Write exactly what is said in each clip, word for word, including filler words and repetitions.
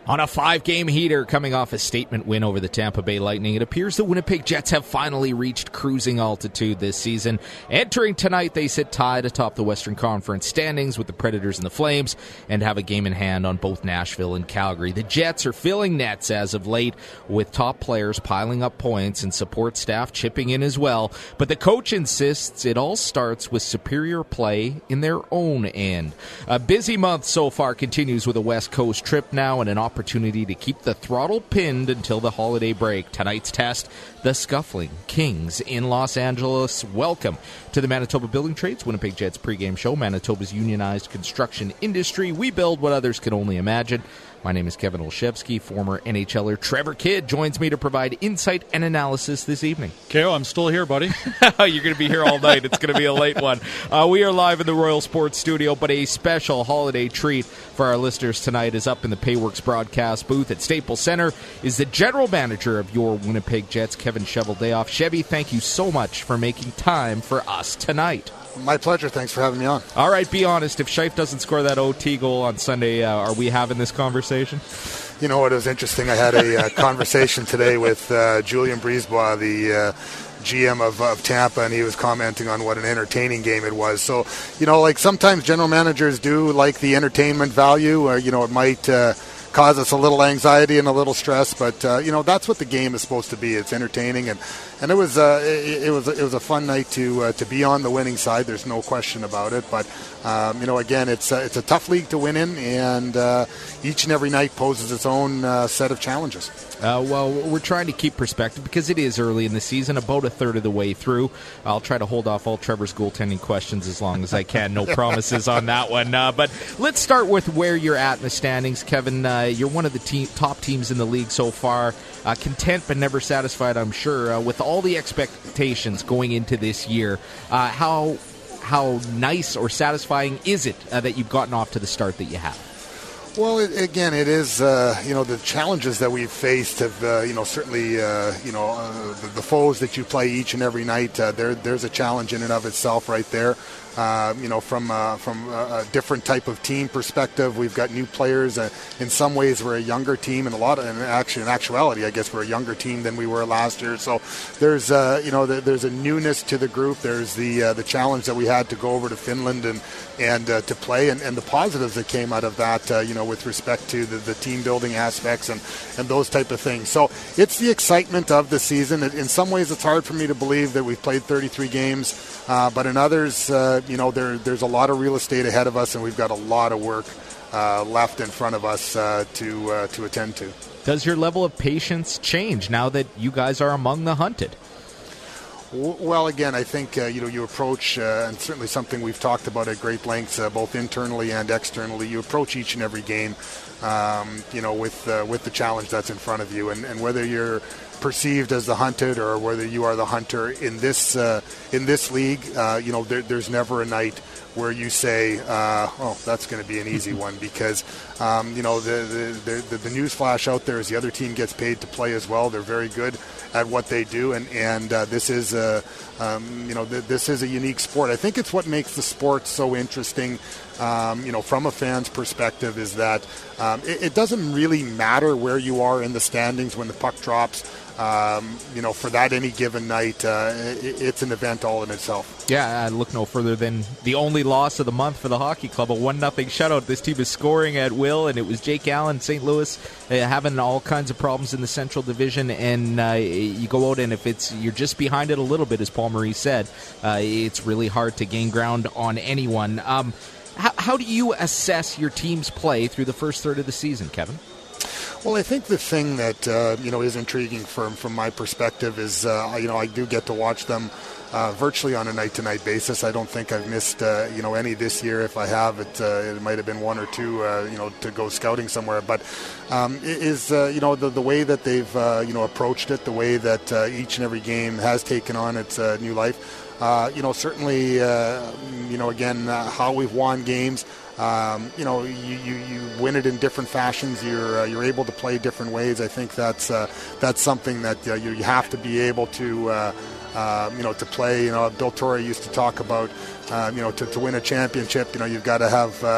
On a five-game heater coming off a statement win over the Tampa Bay Lightning, it appears the Winnipeg Jets have finally reached cruising altitude this season. Entering tonight, they sit tied atop the Western Conference standings with the Predators and the Flames and have a game in hand on both Nashville and Calgary. The Jets are filling nets as of late with top players piling up points and support staff chipping in as well. But the coach insists it all starts with superior play in their own end. A busy month so far continues with a West Coast trip now and an opportunity opportunity to keep the throttle pinned until the holiday break. Tonight's test, the Scuffling Kings in Los Angeles. Welcome to the Manitoba Building Trades Winnipeg Jets pregame show. Manitoba's unionized construction industry. We build what others can only imagine. My name is Kevin Olszewski. Former N H L er Trevor Kidd joins me to provide insight and analysis this evening. K O, I'm still here, buddy. You're going to be here all night. It's going to be a late one. Uh, we are live in the Royal Sports Studio, but a special holiday treat for our listeners tonight is up in the Payworks broadcast booth at Staples Center is the general manager of your Winnipeg Jets, Kevin Cheveldayoff. Chevy, thank you so much for making time for us tonight. My pleasure. Thanks for having me on. All right, be honest. If Scheif doesn't score that O T goal on Sunday, uh, are we having this conversation? You know what? It was interesting. I had a uh, conversation today with uh, Julien BriseBois, the uh, G M of, of Tampa, and he was commenting on what an entertaining game it was. So, you know, like sometimes general managers do like the entertainment value, or, you know, it might uh, cause us a little anxiety and a little stress, but, uh, you know, that's what the game is supposed to be. It's entertaining, and And it was uh, it, it was it was a fun night to uh, to be on the winning side. There's no question about it. But um, you know, again, it's uh, it's a tough league to win in, and uh, each and every night poses its own uh, set of challenges. Uh, well, we're trying to keep perspective because it is early in the season, about a third of the way through. I'll try to hold off all Trevor's goaltending questions as long as I can. No promises on that one. Uh, but let's start with where you're at in the standings, Kevin. Uh, you're one of the te- top teams in the league so far. Uh, content but never satisfied, I'm sure, uh, with all the expectations going into this year. Uh, how how nice or satisfying is it uh, that you've gotten off to the start that you have? Well, it, again, it is, uh, you know, the challenges that we've faced have, uh, you know, certainly, uh, you know, uh, the, the foes that you play each and every night, uh, there, there's a challenge in and of itself right there. Uh, you know, from uh, from a different type of team perspective, we've got new players. Uh, in some ways, we're a younger team, and a lot of, and actually, in actuality, I guess we're a younger team than we were last year. So there's, uh, you know, there's a newness to the group. There's the uh, the challenge that we had to go over to Finland and and uh, to play, and, and the positives that came out of that, uh, you know, with respect to the, the team building aspects and, and those type of things. So it's the excitement of the season. In some ways, it's hard for me to believe that we've played thirty-three games, uh, but in others, uh, you know, there, there's a lot of real estate ahead of us, and we've got a lot of work uh, left in front of us uh, to uh, to attend to. Does your level of patience change now that you guys are among the hunted? Well, again, I think, uh, you know, you approach, uh, and certainly something we've talked about at great lengths, uh, both internally and externally, you approach each and every game, um, you know, with uh, with the challenge that's in front of you. And, and whether you're perceived as the hunted or whether you are the hunter in this uh, in this league, uh, you know, there, there's never a night where you say, uh, oh, that's going to be an easy one, because, um, you know, the, the, the, the news flash out there is the other team gets paid to play as well. They're very good at what they do, and, and uh, this is a, um, you know, th- this is a unique sport. I think it's what makes the sport so interesting, um, you know, from a fan's perspective, is that um, it, it doesn't really matter where you are in the standings when the puck drops. Um, you know, for that any given night, uh, it, it's an event all in itself. Yeah, I look no further than the only loss of the month for the hockey club, a one nothing shutout. This team is scoring at will, and it was Jake Allen, Saint Louis, uh, having all kinds of problems in the Central Division, and uh, you go out, and if it's you're just behind it a little bit, as Paul Maurice said, uh, it's really hard to gain ground on anyone. Um, how, how do you assess your team's play through the first third of the season, Kevin? Well, I think the thing that uh, you know is intriguing from from my perspective is uh, you know I do get to watch them uh, virtually on a night-to-night basis. I don't think I've missed uh, you know any this year. If I have, it uh, it might have been one or two uh, you know to go scouting somewhere. But um, it is uh, you know the the way that they've uh, you know approached it, the way that uh, each and every game has taken on its uh, new life. Uh, you know certainly uh, you know again uh, how we've won games. Um, you know, you, you, you win it in different fashions. You're uh, you're able to play different ways. I think that's uh, that's something that uh, you, you have to be able to uh, uh, you know to play. You know, Bill Torrey used to talk about uh, you know to, to win a championship. You know, you've got to have uh,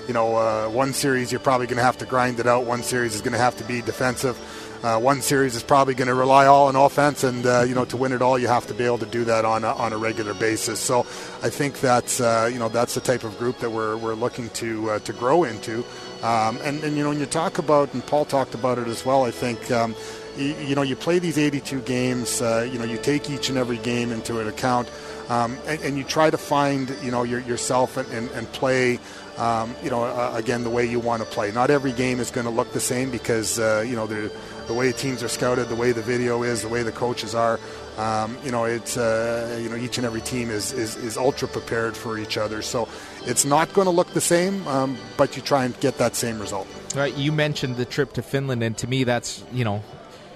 you know, uh, one series you're probably going to have to grind it out. One series is going to have to be defensive. Uh, one series is probably going to rely all on offense, and uh, you know, to win it all, you have to be able to do that on a, on a regular basis. So I think that's uh, you know that's the type of group that we're we're looking to uh, to grow into. Um, and, and you know, when you talk about, and Paul talked about it as well, I think um, you, you know you play these eighty-two games. Uh, you know, you take each and every game into an account, um, and, and you try to find you know your, yourself and, and, and play. Um, you know, uh, again, the way you want to play. Not every game is going to look the same because, uh, you know, the way teams are scouted, the way the video is, the way the coaches are. Um, you know, it's, uh, you know, each and every team is, is, is ultra prepared for each other. So it's not going to look the same, um, but you try and get that same result. Right, you mentioned the trip to Finland, and to me that's, you know,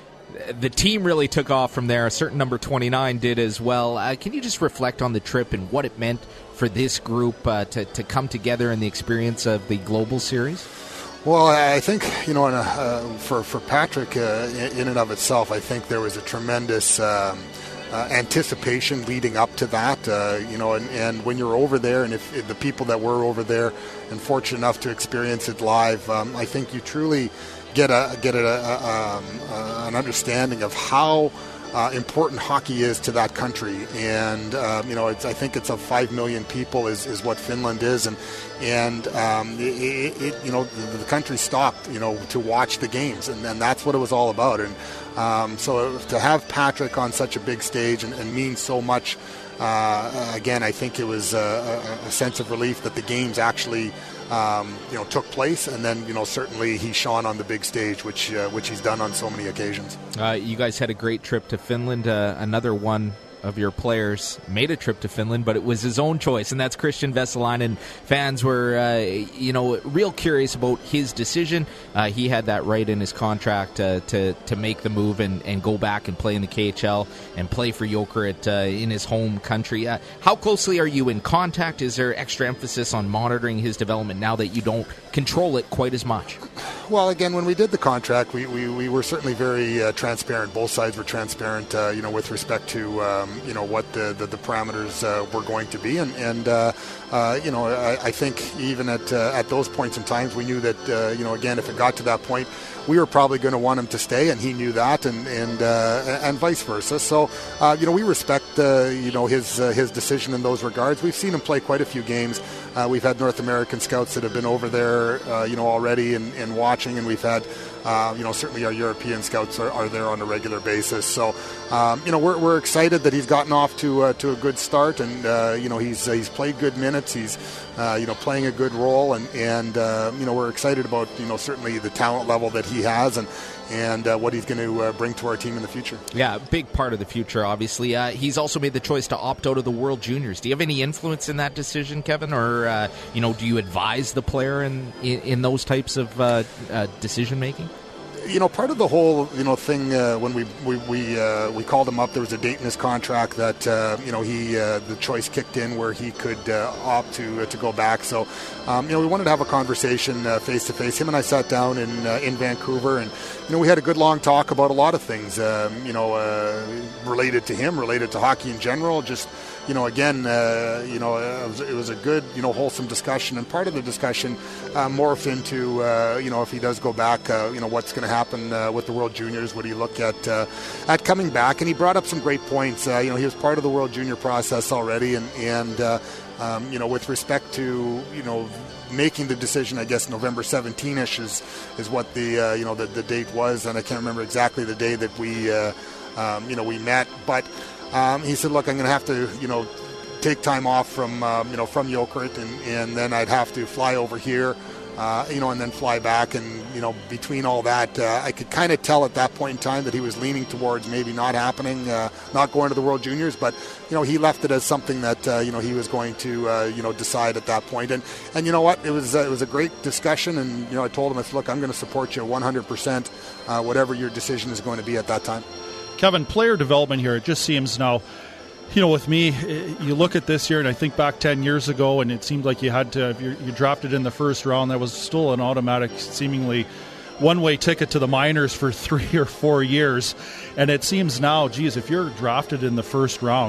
the team really took off from there. A certain number twenty-nine did as well. Uh, can you just reflect on the trip and what it meant for this group uh, to, to come together in the experience of the Global Series? Well, I think, you know, in a, uh, for, for Patrick, uh, in and of itself, I think there was a tremendous um, uh, anticipation leading up to that, uh, you know, and, and when you're over there, and if, if the people that were over there and fortunate enough to experience it live, um, I think you truly get a get a, a, um, uh, an understanding of how uh, important hockey is to that country. And um, you know, it's, I think it's of five million people is, is what Finland is, and and um, it, it, you know the, the country stopped you know to watch the games, and, and that's what it was all about. And um, so to have Patrick on such a big stage and, and mean so much. Uh, again, I think it was a, a sense of relief that the games actually, um, you know, took place, and then you know certainly he shone on the big stage, which uh, which he's done on so many occasions. Uh, you guys had a great trip to Finland. Uh, another one of your players made a trip to Finland, but it was his own choice, and that's Christian Vesalainen. Fans were, uh, you know, real curious about his decision. Uh, he had that right in his contract uh, to to make the move and, and go back and play in the K H L and play for Jokerit uh, in his home country. Uh, how closely are you in contact? Is there extra emphasis on monitoring his development now that you don't control it quite as much? Well, again, when we did the contract, we, we, we were certainly very uh, transparent. Both sides were transparent, uh, you know, with respect to, um, you know, what the, the, the parameters uh, were going to be. And, and uh, uh, you know, I, I think even at uh, at those points in times, we knew that, uh, you know, again, if it got to that point, we were probably going to want him to stay, and he knew that, and and uh, and vice versa. So, uh, you know, we respect, uh, you know, his uh, his decision in those regards. We've seen him play quite a few games. Uh, we've had North American scouts that have been over there, uh, you know, already and, and watching, and we've had, uh, you know, certainly our European scouts are, are there on a regular basis. So, um, you know, we're we're excited that he's gotten off to uh, to a good start, and uh, you know, he's uh, he's played good minutes. He's uh, you know playing a good role, and and uh, you know, we're excited about you know certainly the talent level that he has, and and uh, what he's going to uh, bring to our team in the future. Yeah, big part of the future, obviously. Uh, he's also made the choice to opt out of the World Juniors. Do you have any influence in that decision, Kevin, or uh, you know, do you advise the player in in, in those types of uh, uh, decision making? You know, part of the whole, you know, thing uh, when we we we, uh, we called him up, there was a date in his contract that uh, you know he uh, the choice kicked in where he could uh, opt to uh, to go back. So, um, you know, we wanted to have a conversation face to face. Him and I sat down in uh, in Vancouver, and you know, we had a good long talk about a lot of things. Um, you know, uh, related to him, related to hockey in general, just. You know, again, uh, you know, it was, it was a good, you know, wholesome discussion. And part of the discussion uh, morphed into, uh, you know, if he does go back, uh, you know, what's going to happen uh, with the World Juniors? Would he look at uh, at coming back? And he brought up some great points. Uh, you know, he was part of the World Junior process already. And, and uh, um, you know, with respect to, you know, making the decision, I guess November seventeenth-ish is, is what the, uh, you know, the, the date was. And I can't remember exactly the day that we, uh, um, you know, we met. But Um, he said, look, I'm going to have to, you know, take time off from, um, you know, from Jokerit, and, and then I'd have to fly over here, uh, you know, and then fly back. And, you know, between all that, uh, I could kind of tell at that point in time that he was leaning towards maybe not happening, uh, not going to the World Juniors. But, you know, he left it as something that, uh, you know, he was going to, uh, you know, decide at that point. And, and you know what, it was, uh, it was a great discussion. And, you know, I told him, I said, look, I'm going to support you one hundred percent, uh, whatever your decision is going to be at that time. Kevin, player development here, it just seems now, you know, with me, you look at this year, and I think back ten years ago, and it seemed like you had to, if you, you drafted in the first round, that was still an automatic, seemingly one-way ticket to the minors for three or four years. And it seems now, geez, if you're drafted in the first round,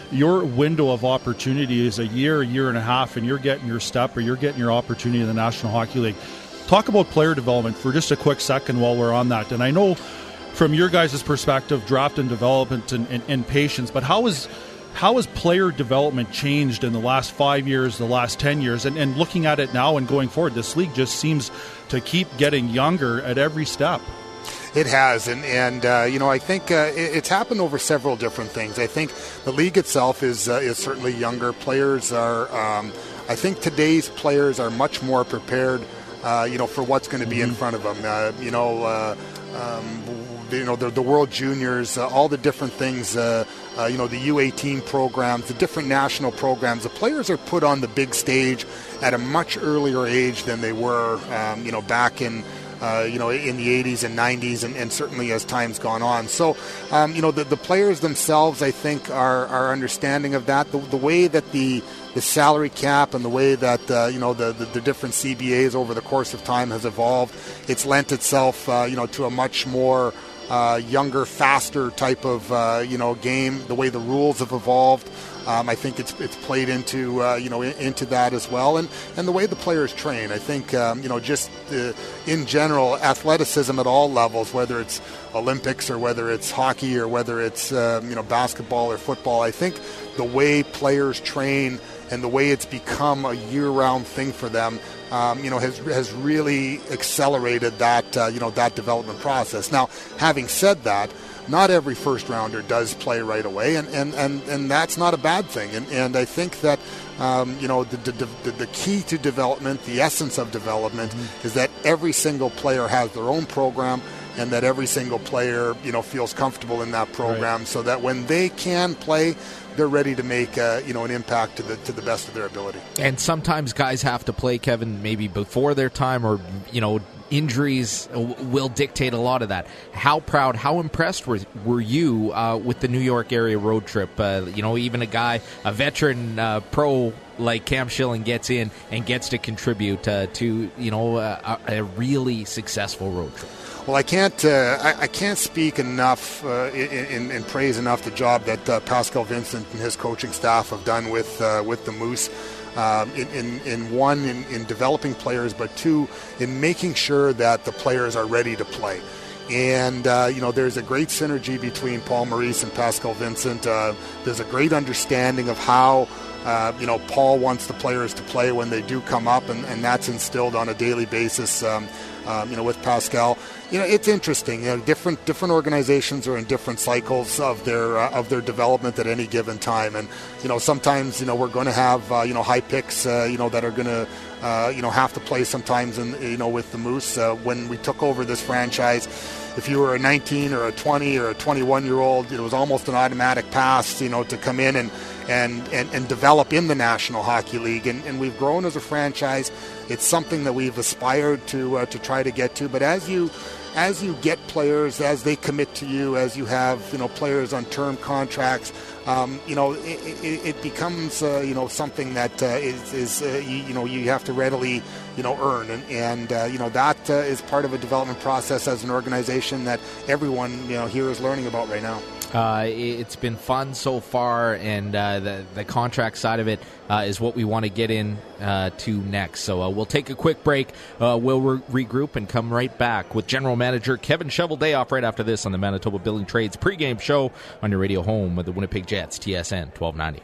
your window of opportunity is a year, a year and a half, and you're getting your step or you're getting your opportunity in the National Hockey League. Talk about player development for just a quick second while we're on that. And I know from your guys' perspective, draft and development and, and, and patience, but how is how has player development changed in the last five years, the last ten years? And, and looking at it now and going forward, this league just seems to keep getting younger at every step. It has, and, and uh, you know, I think uh, it, it's happened over several different things. I think the league itself is uh, is certainly younger. Players are, um, I think today's players are much more prepared, uh, you know, for what's going to be mm-hmm. in front of them. Uh, you know, uh, um, you know, the, the World Juniors, uh, all the different things, uh, uh, you know, the U eighteen programs, the different national programs. The players are put on the big stage at a much earlier age than they were, um, you know, back in, Uh, you know, in the eighties and nineties, and, and certainly as time's gone on. So, um, you know, the, the players themselves, I think, are, are understanding of that. The, the way that the the salary cap and the way that, uh, you know, the, the, the different C B As over the course of time has evolved, it's lent itself, uh, you know, to a much more uh, younger, faster type of, uh, you know, game. The way the rules have evolved, Um, I think it's it's played into uh, you know in, into that as well, and, and the way the players train. I think um, you know just uh, in general athleticism at all levels, whether it's Olympics or whether it's hockey or whether it's um, you know basketball or football. I think the way players train and the way it's become a year-round thing for them, um, you know, has has really accelerated that uh, you know that development process. Now, having said that, not every first rounder does play right away, and, and, and, and that's not a bad thing. And and I think that um, you know the, the the key to development, the essence of development, mm-hmm. is that every single player has their own program, and that every single player you know feels comfortable in that program, right. So that when they can play, they're ready to make uh, you know an impact to the to the best of their ability. And sometimes guys have to play, Kevin, maybe before their time, or you know. Injuries will dictate a lot of that. How proud, how impressed were, were you uh, with the New York area road trip? Uh, you know, even a guy, a veteran uh, pro like Cam Schilling gets in and gets to contribute uh, to, you know, uh, a really successful road trip. Well, I can't uh, I, I can't speak enough uh, in, in praise enough the job that uh, Pascal Vincent and his coaching staff have done with uh, with the Moose. Um, in, in, in one, in, in developing players, but two, in making sure that the players are ready to play. And, uh, you know, there's a great synergy between Paul Maurice and Pascal Vincent. Uh, there's a great understanding of how, uh, you know, Paul wants the players to play when they do come up, and, and that's instilled on a daily basis, um, um, you know, with Pascal. You know, it's interesting. You know, different different organizations are in different cycles of their uh, of their development at any given time, and you know, sometimes you know we're going to have uh, you know high picks uh, you know that are going to uh, you know have to play sometimes, in you know with the Moose. Uh, when we took over this franchise, if you were a nineteen or a twenty or a twenty-one year old, it was almost an automatic pass, you know, to come in and and and, and develop in the National Hockey League, and, and we've grown as a franchise. It's something that we've aspired to uh, to try to get to, but as you As you get players, as they commit to you, as you have, you know, players on term contracts, um, you know, it, it, it becomes, uh, you know, something that uh, is, is uh, you, you know, you have to readily, you know, earn. And, and uh, you know, that uh, is part of a development process as an organization that everyone, you know, here is learning about right now. Uh, it's been fun so far, and uh, the, the contract side of it uh, is what we want to get in uh, to next. So uh, we'll take a quick break. Uh, we'll re- regroup and come right back with General Manager Kevin Cheveldayoff right after this on the Manitoba Building Trades pregame show on your radio home with the Winnipeg Jets, T S N twelve ninety.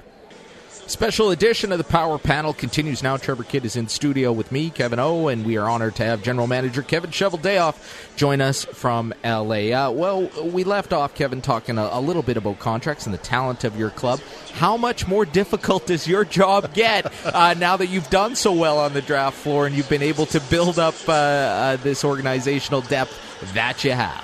Special edition of the Power Panel continues now. Trevor Kidd is in studio with me, Kevin O, and we are honored to have General Manager Kevin Cheveldayoff join us from L A. Uh, well, we left off, Kevin, talking a, a little bit about contracts and the talent of your club. How much more difficult does your job get uh, now that you've done so well on the draft floor and you've been able to build up uh, uh, this organizational depth that you have?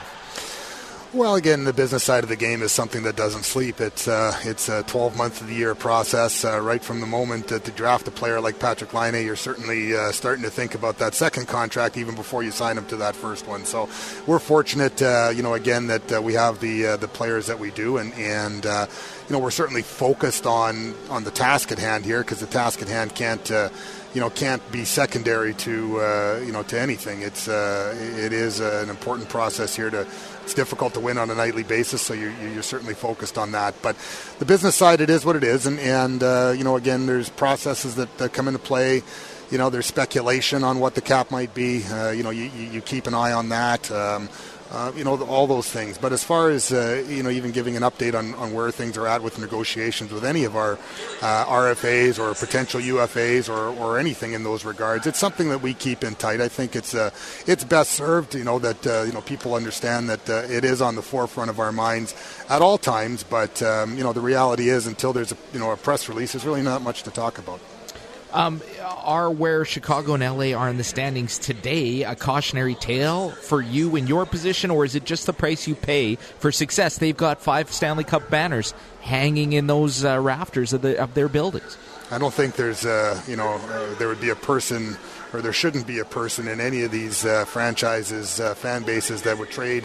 Well, again, the business side of the game is something that doesn't sleep. It's uh, it's a twelve-month of the year process. Uh, right from the moment that to draft a player like Patrick Laine, you're certainly uh, starting to think about that second contract even before you sign him to that first one. So we're fortunate, uh, you know, again, that uh, we have the uh, the players that we do, and and uh, you know, we're certainly focused on on the task at hand here, because the task at hand can't. Uh, you know, can't be secondary to, uh, you know, to anything. It's, uh, it is an important process here to, it's difficult to win on a nightly basis, so you're, you're certainly focused on that. But the business side, it is what it is. And, and uh, you know, again, there's processes that, that come into play. You know, there's speculation on what the cap might be. Uh, you know, you, you keep an eye on that. Um, Uh, you know, all those things. But as far as, uh, you know, even giving an update on, on where things are at with negotiations with any of our uh, R F As or potential U F As or, or anything in those regards, it's something that we keep in tight. I think it's uh, it's best served, you know, that, uh, you know, people understand that uh, it is on the forefront of our minds at all times. But, um, you know, the reality is until there's, a, you know, a press release, there's really not much to talk about. Um, are where Chicago and L A are in the standings today a cautionary tale for you in your position, or is it just the price you pay for success? They've got five Stanley Cup banners hanging in those uh, rafters of, the, of their buildings. I don't think there's, uh, you know, uh, there would be a person, or there shouldn't be a person in any of these uh, franchises, uh, fan bases that would trade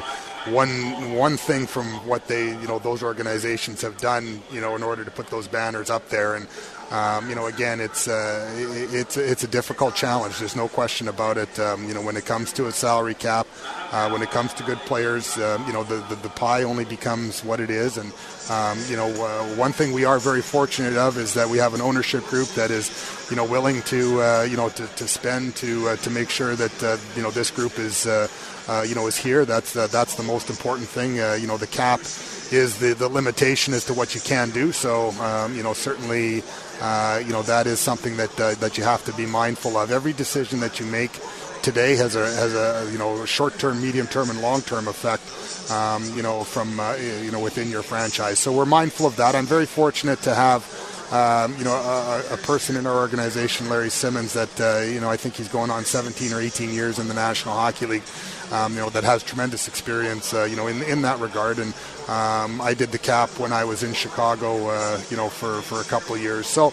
one one thing from what they, you know, those organizations have done, you know, in order to put those banners up there. And Um, you know, again, it's uh, it's it's a difficult challenge. There's no question about it. Um, you know, when it comes to a salary cap, uh, when it comes to good players, um, you know, the, the the pie only becomes what it is. And um, you know, uh, one thing we are very fortunate of is that we have an ownership group that is, you know, willing to uh, you know to, to spend to uh, to make sure that uh, you know this group is uh, uh, you know is here. That's uh, that's the most important thing. Uh, you know, the cap is the the limitation as to what you can do. So um, you know, certainly. Uh, you know, that is something that uh, that you have to be mindful of. Every decision that you make today has a has a you know short-term, medium-term, and long-term effect. Um, you know, from uh, you know within your franchise. So we're mindful of that. I'm very fortunate to have um, you know a, a person in our organization, Larry Simmons, that uh, you know I think he's going on seventeen or eighteen years in the National Hockey League. Um, you know, that has tremendous experience, uh, you know, in in that regard. And um, I did the cap when I was in Chicago, uh, you know, for, for a couple of years. So,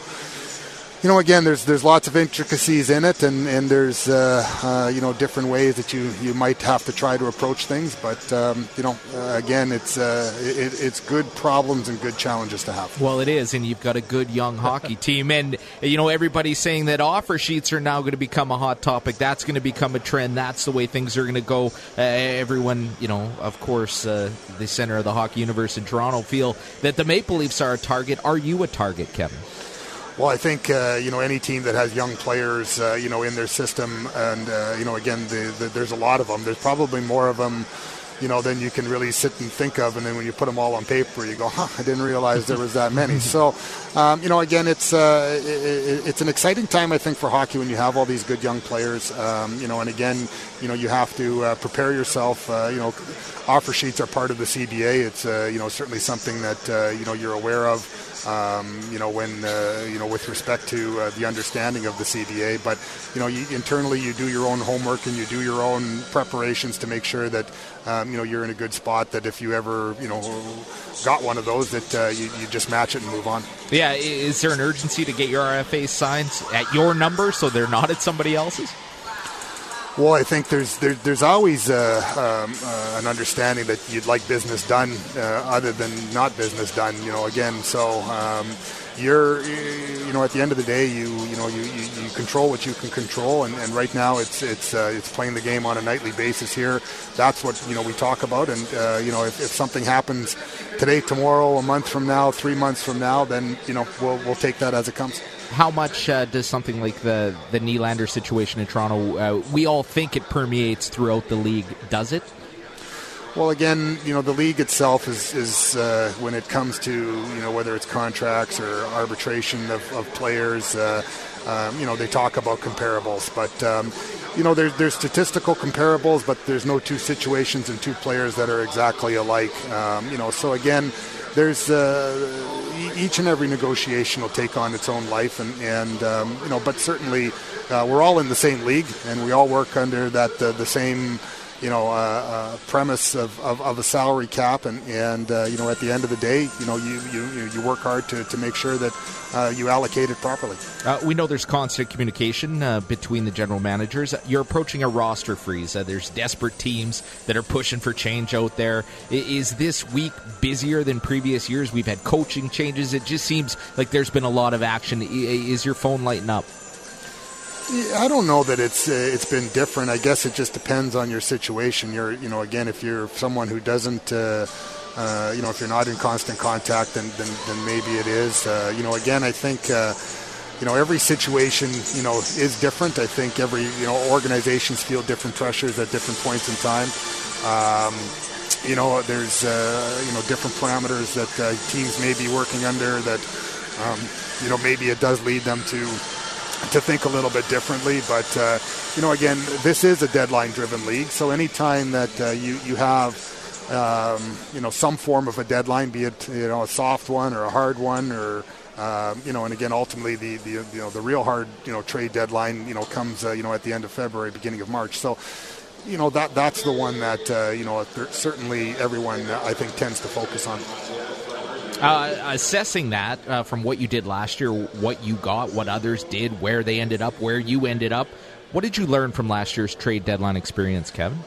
you know, again, there's there's lots of intricacies in it, and and there's uh, uh, you know different ways that you, you might have to try to approach things. But um, you know, uh, again, it's uh, it, it's good problems and good challenges to have. Well, it is, and you've got a good young hockey team, and you know everybody's saying that offer sheets are now going to become a hot topic. That's going to become a trend. That's the way things are going to go. Uh, everyone, you know, of course, uh, the center of the hockey universe in Toronto feel that the Maple Leafs are a target. Are you a target, Kevin? Well, I think, uh, you know, any team that has young players, uh, you know, in their system, and, uh, you know, again, the, the, there's a lot of them. There's probably more of them, you know, than you can really sit and think of. And then when you put them all on paper, you go, huh, I didn't realize there was that many. So, um, you know, again, it's uh, it, it's an exciting time, I think, for hockey when you have all these good young players. Um, you know, and again, you know, you have to uh, prepare yourself. Uh, you know, offer sheets are part of the C B A. It's, uh, you know, certainly something that, uh, you know, you're aware of. Um, you know, when, uh, you know, with respect to uh, the understanding of the C B A. But, you know, you, internally you do your own homework and you do your own preparations to make sure that, um, you know, you're in a good spot, that if you ever, you know, got one of those, that uh, you, you just match it and move on. Yeah, is there an urgency to get your R F A signed at your number so they're not at somebody else's? Well, I think there's there, there's always uh, um, uh, an understanding that you'd like business done uh, other than not business done. You know, again, so um, you're you know at the end of the day, you you know you, you, you control what you can control, and, and right now it's it's uh, it's playing the game on a nightly basis here. That's what you know we talk about, and uh, you know if, if something happens today, tomorrow, a month from now, three months from now, then you know we'll we'll take that as it comes. How much uh, does something like the, the Nylander situation in Toronto, uh, we all think it permeates throughout the league, does it? Well, again, you know, the league itself is, is uh, when it comes to, you know, whether it's contracts or arbitration of, of players, uh, um, you know, they talk about comparables. But, um, you know, there's, there's statistical comparables, but there's no two situations and two players that are exactly alike. Um, you know, so again, there's uh, each and every negotiation will take on its own life, and, and um, you know, but certainly uh, we're all in the same league, and we all work under that uh, the same you know, uh, uh, premise of, of, of a salary cap, and and uh, you know, at the end of the day, you know, you you, you work hard to, to make sure that uh, you allocate it properly. Uh, we know there's constant communication uh, between the general managers. You're approaching a roster freeze. Uh, there's desperate teams that are pushing for change out there. I- is this week busier than previous years? We've had coaching changes. It just seems like there's been a lot of action. I- is your phone lighting up? I don't know that it's uh, it's been different. I guess it just depends on your situation. You're, you know, again, if you're someone who doesn't, uh, uh, you know, if you're not in constant contact, then then, then maybe it is. Uh, you know, again, I think, uh, you know, every situation, you know, is different. I think every, you know, organizations feel different pressures at different points in time. Um, you know, there's, uh, you know, different parameters that uh, teams may be working under that, um, you know, maybe it does lead them to. to think a little bit differently, but uh, you know, again, this is a deadline-driven league. So anytime that uh, you you have um, you know some form of a deadline, be it you know a soft one or a hard one, or um, you know, and again, ultimately the, the you know the real hard you know trade deadline you know comes uh, you know at the end of February, beginning of March. So you know that that's the one that uh, you know certainly everyone uh, I think tends to focus on. Uh, assessing that uh, from what you did last year, what you got, what others did, where they ended up, where you ended up, what did you learn from last year's trade deadline experience, Kevin?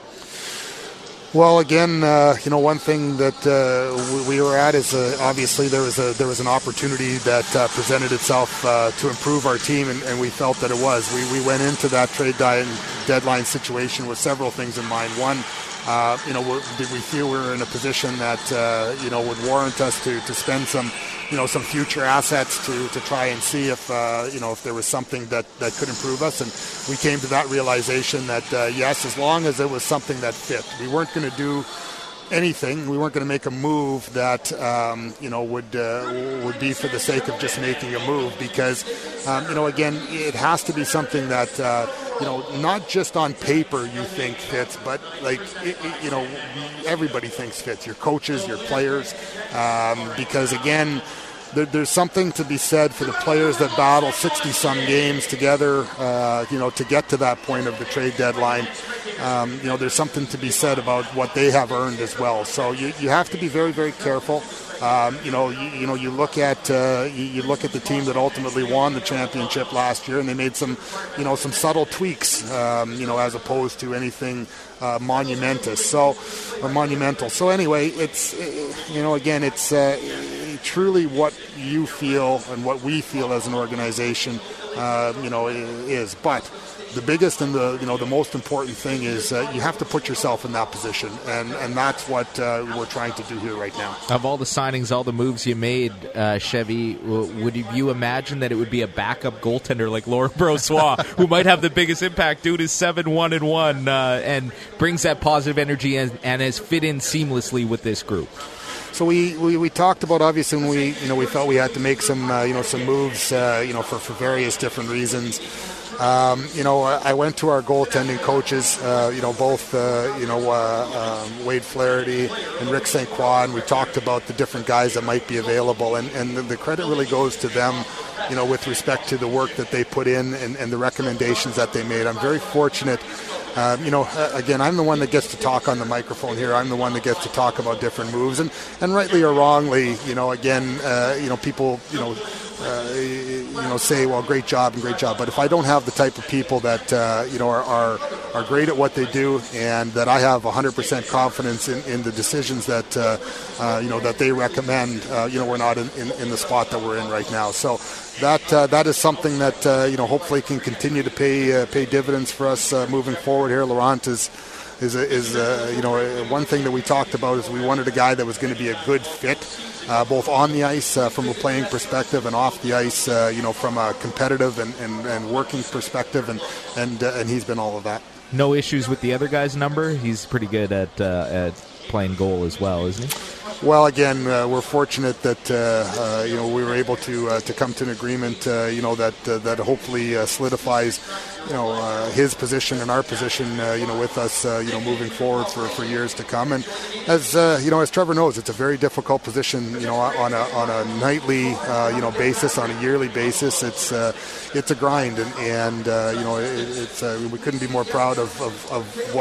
Well, again, uh, you know, one thing that uh, we, we were at is uh, obviously there was a there was an opportunity that uh, presented itself uh, to improve our team, and, and we felt that it was. We we went into that trade deadline situation with several things in mind. One, uh, you know, did we feel we were in a position that uh, you know would warrant us to, to spend some, you know, some future assets to, to try and see if uh, you know if there was something that, that could improve us, and we came to that realization that uh, yes, as long as it was something that fit, we weren't going to do anything. We weren't going to make a move that um, you know would uh, would be for the sake of just making a move, because um, you know again it has to be something that uh, you know not just on paper you think fits, but like it, it, you know everybody thinks fits. Your coaches, your players, um, because again. There, there's something to be said for the players that battle sixty-some games together, uh, you know, to get to that point of the trade deadline. Um, you know, there's something to be said about what they have earned as well. So you, you have to be very, very careful. Um, you know, you, you know, you look at uh, you, you look at the team that ultimately won the championship last year, and they made some, you know, some subtle tweaks, um, you know, as opposed to anything uh, monumentous. So, or monumental. So anyway, it's you know, again, it's uh, truly what you feel and what we feel as an organization, uh, you know, is. But the biggest and the you know the most important thing is uh, you have to put yourself in that position, and, and that's what uh, we're trying to do here right now. Of all the signings, all the moves you made, uh, Chevy, w- would you imagine that it would be a backup goaltender like Laurent Brossoit, who might have the biggest impact? Dude is seven one and one uh, and brings that positive energy and, and has fit in seamlessly with this group. So we, we, we talked about, obviously when we you know we felt we had to make some uh, you know some moves uh, you know for, for various different reasons. Um, you know, I went to our goaltending coaches, uh, you know, both, uh, you know, uh, um, Wade Flaherty and Rick Saint Croix, and we talked about the different guys that might be available, and, and the credit really goes to them, you know, with respect to the work that they put in and, and the recommendations that they made. I'm very fortunate. Um, you know, again, I'm the one that gets to talk on the microphone here. I'm the one that gets to talk about different moves, and, and rightly or wrongly, you know, again, uh, you know, people, you know, uh, you know, say, well, great job and great job. But if I don't have the type of people that uh, you know are, are are great at what they do, and that I have one hundred percent confidence in, in the decisions that uh, uh, you know that they recommend, uh, you know, we're not in, in, in the spot that we're in right now. So. That uh, that is something that uh, you know hopefully can continue to pay uh, pay dividends for us uh, moving forward here. Laurent is is is uh, you know one thing that we talked about is we wanted a guy that was going to be a good fit, uh, both on the ice uh, from a playing perspective and off the ice, uh, you know, from a competitive and, and, and working perspective, and and uh, and he's been all of that. No issues with the other guy's number. He's pretty good at uh, at playing goal as well, isn't he? Well, again, uh, we're fortunate that uh, uh, you know we were able to uh, to come to an agreement, uh, you know that uh, that hopefully uh, solidifies, you know, uh, his position and our position, uh, you know, with us, uh, you know, moving forward for, for years to come. And as uh, you know, as Trevor knows, it's a very difficult position, you know, on a on a nightly, uh, you know, basis, on a yearly basis. It's uh, it's a grind, and and uh, you know, it, it's uh, we couldn't be more proud of of, of what.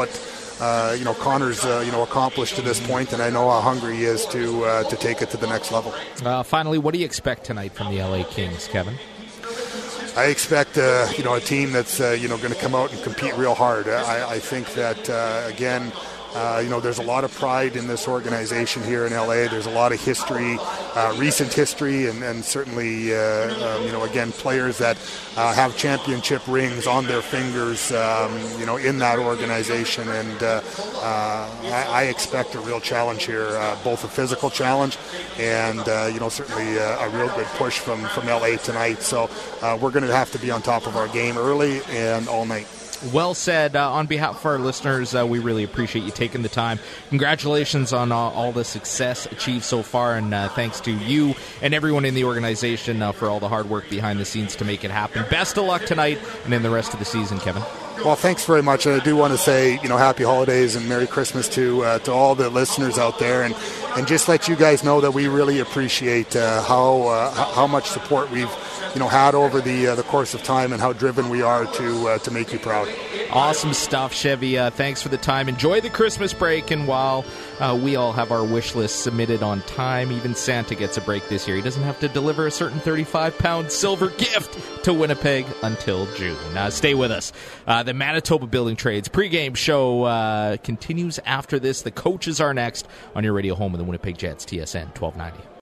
uh, you know Connor's uh, you know accomplished to this point, and I know how hungry he is to uh, to take it to the next level. Uh, finally, what do you expect tonight from the L A Kings, Kevin? I expect uh, you know a team that's uh, you know going to come out and compete real hard. I, I think that uh, again, uh, you know, there's a lot of pride in this organization here in L A. There's a lot of history, uh, recent history, and, and certainly uh, um, you know again players that uh, have championship rings on their fingers, um, you know, in that organization. And uh, uh, I, I expect a real challenge here, uh, both a physical challenge and uh, you know certainly a, a real good push from from L A tonight. So uh, we're going to have to be on top of our game early and all night. Well said. Uh, on behalf of our listeners, uh, we really appreciate you taking the time. Congratulations on uh, all the success achieved so far, and uh, thanks to you and everyone in the organization uh, for all the hard work behind the scenes to make it happen. Best of luck tonight and in the rest of the season, Kevin. Well, thanks very much. And I do want to say, you know, happy holidays and Merry Christmas to uh, to all the listeners out there, and, and just let you guys know that we really appreciate uh, how uh, how much support we've you know had over the uh, the course of time, and how driven we are to uh, to make you proud. Awesome stuff, Chevy. Uh, thanks for the time. Enjoy the Christmas break, and while uh, we all have our wish list submitted on time, even Santa gets a break this year. He doesn't have to deliver a certain thirty-five pound silver gift to Winnipeg until June. Uh, stay with us. Uh, the Manitoba Building Trades pregame show uh, continues after this. The coaches are next on your radio home of the Winnipeg Jets, T S N twelve ninety.